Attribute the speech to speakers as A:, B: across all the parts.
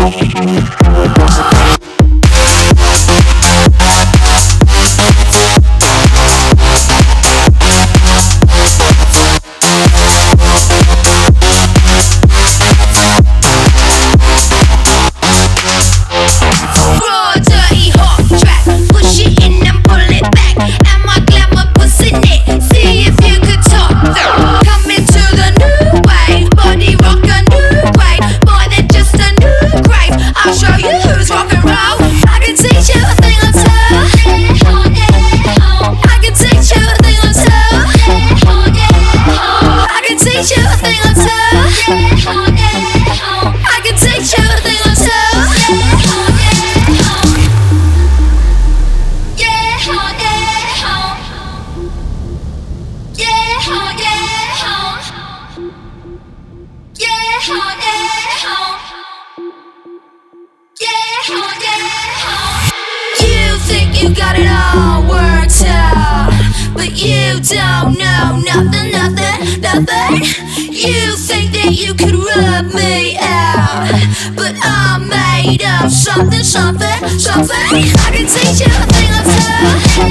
A: You think you got it all worked out, but you don't know nothing, nothing, nothing. You think that you could rub me out, but I'm made of something, something, something. I can teach you a thing or two.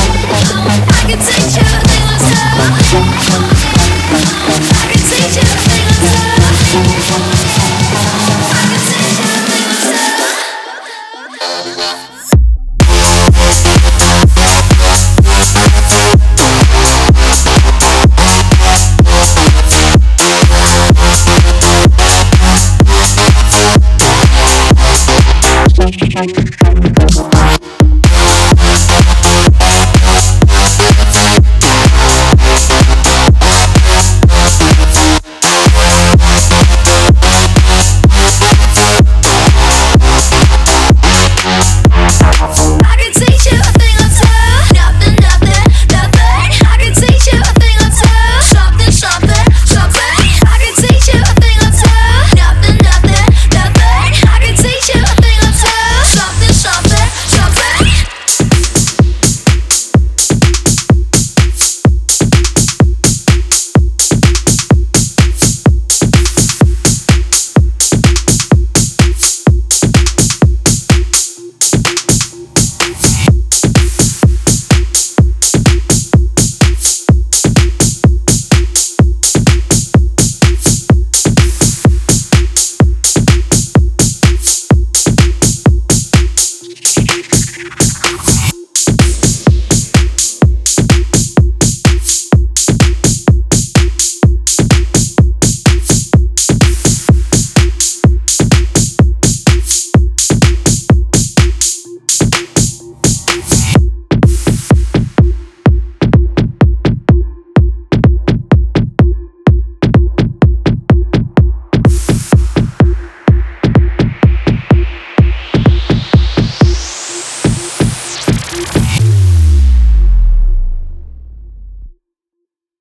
A: I can teach you a thing or two. I can teach you a thing or two.